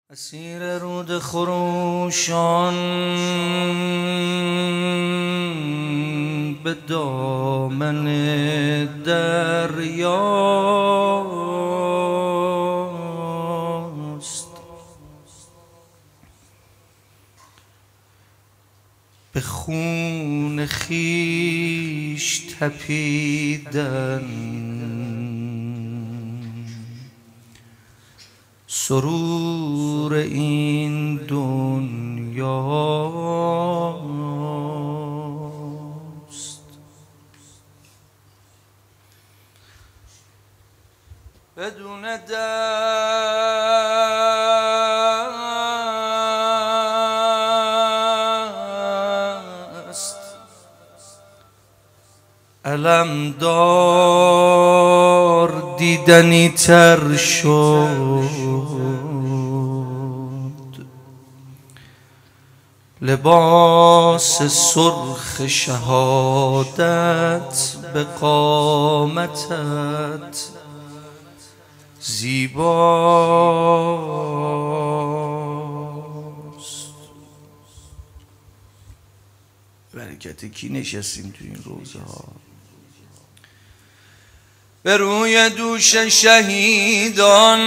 اسیر رود خروشان به دامن دریاست، به خون خویش تپیدن سرور این دنیاست. بدون دست علمدار دیدنی تر شد، لباس سرخ شهادت به قامتت زیباست. برکت کی نشستیم تو این روزه ها؟ به روی دوش شهیدان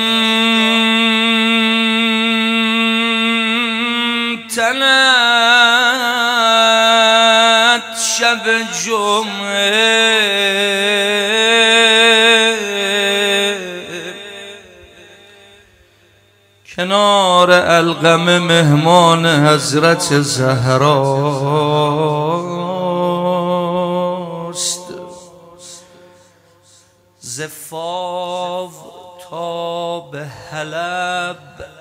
تنت شب جمعه کنار القمه مهمان حضرت زهراست. ز فاو تا به حلب،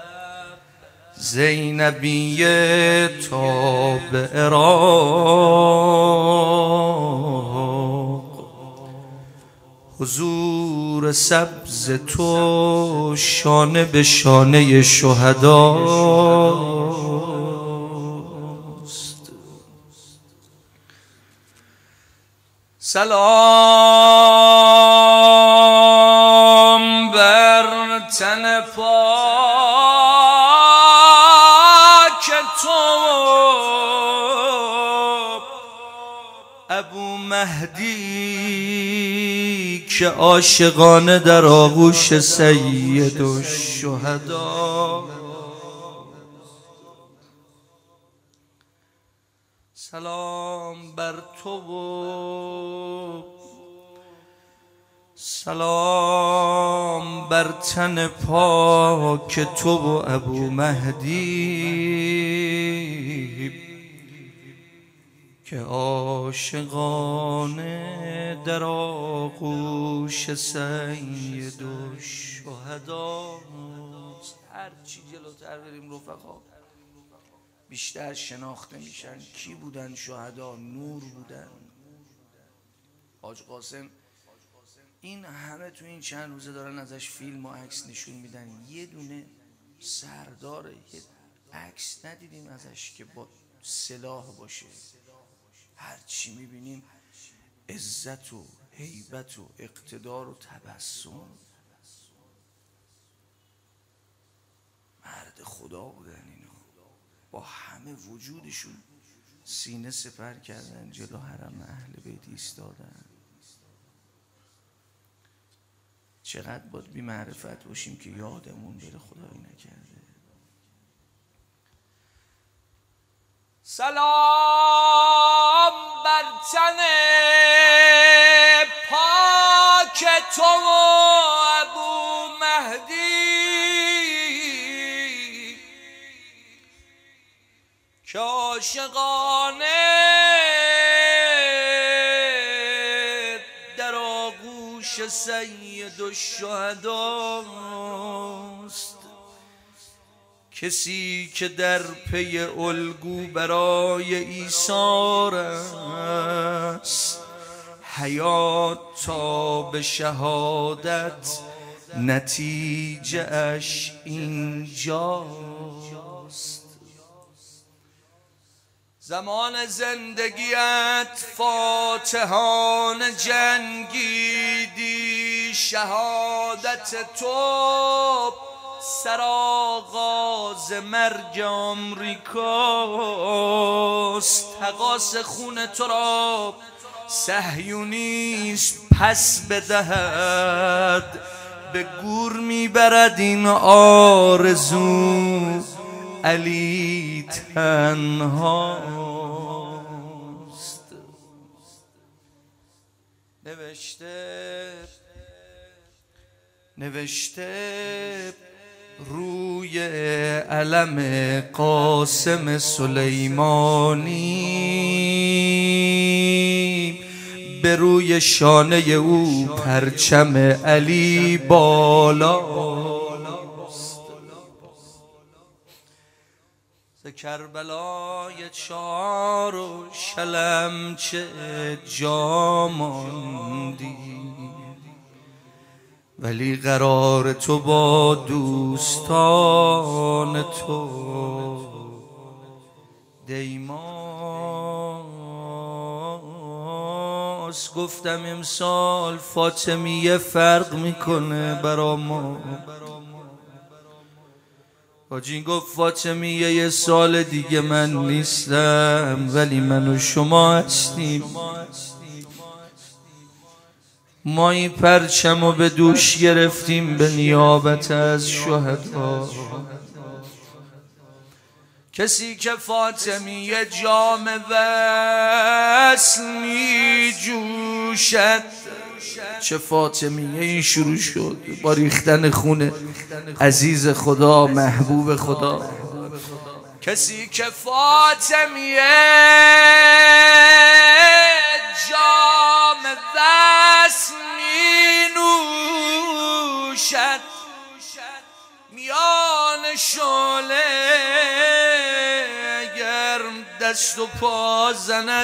زینبیه تا به عراق، حضور سبز تو شانه به شانه شهداست. سلام بر تن پاک تو ابو مهدی که عاشقانه در آغوش سید الشهدا. سلام بر تو و سلام بر تن پاک تو و ابو مهدی که عاشقانه در آغوش سید الشهدا. هر چی جلوتر بریم رفقا بیشتر شناخته میشن. کی بودن شهدا؟ نور بودن. حاج قاسم این همه تو این چند روزه دارن ازش فیلم و عکس نشون میدن، یه دونه سرداره، یه عکس ندیدیم ازش که با سلاح باشه. هر چی میبینیم عزت و هیبت و اقتدار و تبسم. مرد خدا بودن اینا، با همه وجودشون سینه سپر کردن جلو حرم اهل بیت ایستادن. چقدر باید بی معرفت باشیم که یادمون بره خدایی نکرده. سلام بر تن پاک تو ابو مهدی که عاشقانه در آغوش سید الشهداست. کسی که در پی الگو برای ایثار است، حیات تا به شهادت نتیجه اش اینجاست. زمان زندگیت فاتحان جنگیدی، شهادت تو سرآغاز مرگ آمریکاست. تقاص خون تو را صهیونیست پس بدهد، به گور میبرد این آرزو، علی تنهاست. نوشته روی علم قاسم سلیمانی، به روی شانه او پرچم علی بالاست. ز کربلای 4 و شلمچه جا ماندی، ولی قرار تو با دوستان تو دیماست. گفتم امسال فاطمیه فرق میکنه برا ما. حاجی گفت فاطمیه یه سال دیگه من نیستم، ولی من و شما هستیم. ما این پرچم رو به دوش گرفتیم به نیابت از شهدا. کسی که فاطمیه جام وصل می جوشد، چه فاطمیه این شروع شد با ریختن خون عزیز خدا محبوب خدا. کسی که فاطمیه جام وصل می نوشد، میان شعله گرم دست و پا زند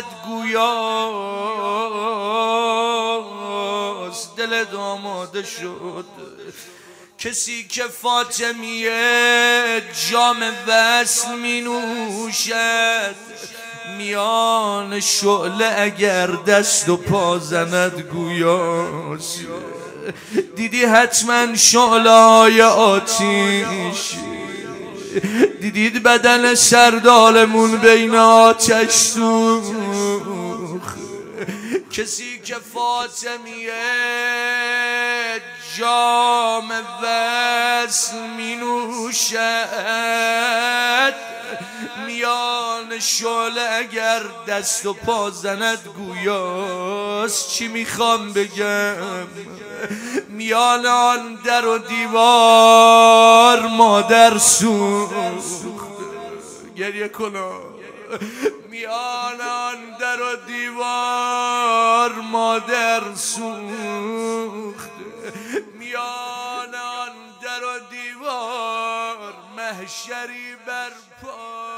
گویاست، دلت آماده شد. کسی که فاطمیه جام وصل می نوشد، میان شعله اگر دست و پا زند گویاست. دیدی حتما شعله‌های آتیش، دیدید بدن سردالمون بین آتش سوخت. کسی که فاطمیه جام وصل می نوشد، میان شعله اگر دست و پا زند گویاست. چی میخوام بگم؟ میان آن در و دیوار مادر سوخت. گریه کنا. میان آن در و دیوار مادر سوخت، میان آن در و دیوار محشری برپا.